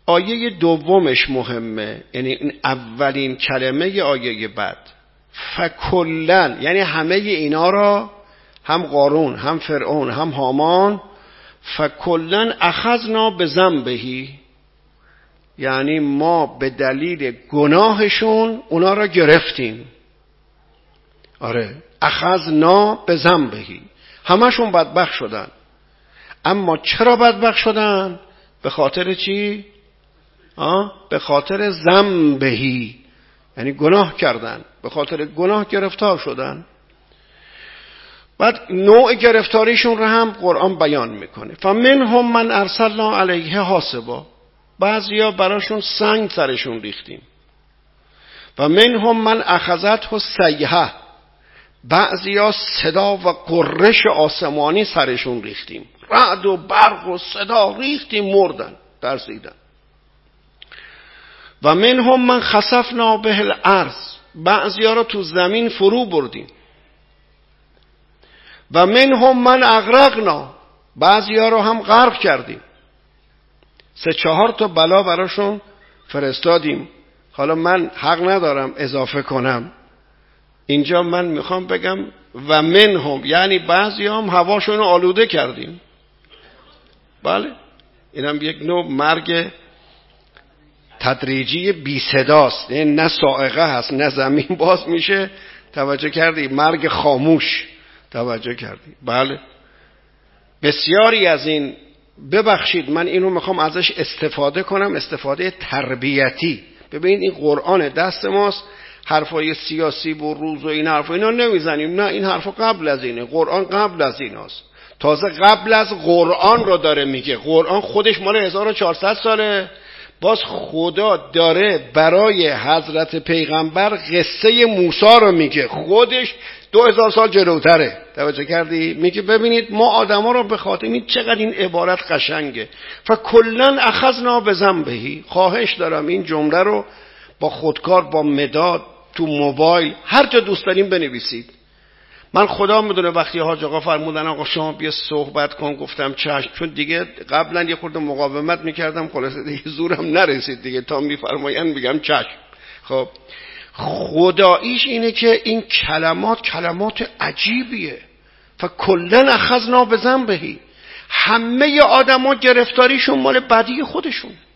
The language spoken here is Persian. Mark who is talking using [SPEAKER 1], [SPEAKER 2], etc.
[SPEAKER 1] آیه دومش مهمه، یعنی این اولین کلمه آیه بعد. فکلن یعنی همه اینا را، هم قارون هم فرعون هم هامان، فکلن اخذنا بذنبه، یعنی ما به دلیل گناهشون اونا را گرفتیم. آره، اخذنا بذنبه، همشون بدبخت شدن. اما چرا بدبخت شدن؟ به خاطر چی؟ به خاطر ذنبهی، یعنی گناه کردن، به خاطر گناه گرفتار شدن. بعد نوع گرفتاریشون رو هم قرآن بیان میکنه. فمنهم من ارسلنا علیه حاصبا، بعضیا براشون سنگ سرشون ریختیم. و منهم من اخذته الصیحه، بعضیا صدا و قرش آسمانی سرشون ریختیم، رعد و برق و صدا ریختیم، مردن، ترسیدن. و منهم من خسفنا به الارض، بعضیا رو تو زمین فرو بردیم. و منهم من اغرقنا، بعضیا رو هم غرق کردیم. 3-4 تا بلا براشون فرستادیم. حالا من حق ندارم اضافه کنم، اینجا من میخوام بگم و منهم یعنی بعضی هم هواشون رو آلوده کردیم. بله، اینم یک نوع مرگ تدریجی بی صداست، نه صاعقه هست نه زمین باز میشه. توجه کردی؟ مرگ خاموش. توجه کردی؟ بله، بسیاری از این، ببخشید من اینو میخوام ازش استفاده کنم، استفاده تربیتی. ببینید این قرآن دست ماست، حرفای سیاسی و روز و این حرفا اینا نمیزنیم، نه، این حرفا قبل از اینه، قرآن قبل از ایناست، تازه قبل از قرآن رو داره میگه. قرآن خودش مال 1400 ساله، باز خدا داره برای حضرت پیغمبر قصه موسی رو میگه، خودش 2000 سال جلوتره. توجه کردی؟ میگه ببینید ما آدما رو به خاطر این، چقدر این عبارت قشنگه. فکلن اخذنا بذنبه. خواهش دارم این جمله رو با خودکار، با مداد، تو موبایل، هر جا دوست داریم بنویسید. من خدا میدونه وقتی حاج آقا فرمودن آقا شما بیا صحبت کن، گفتم چشم، چون دیگه قبلا یه خورده مقاومت میکردم، خلاصه دیگه زورم نرسید دیگه، تا میفرماین میگم چشم. خب خداییش اینه که این کلمات عجیبیه. فکلن اخذنا بذنبه، همه آدما گرفتاریشون مال بدی خودشون.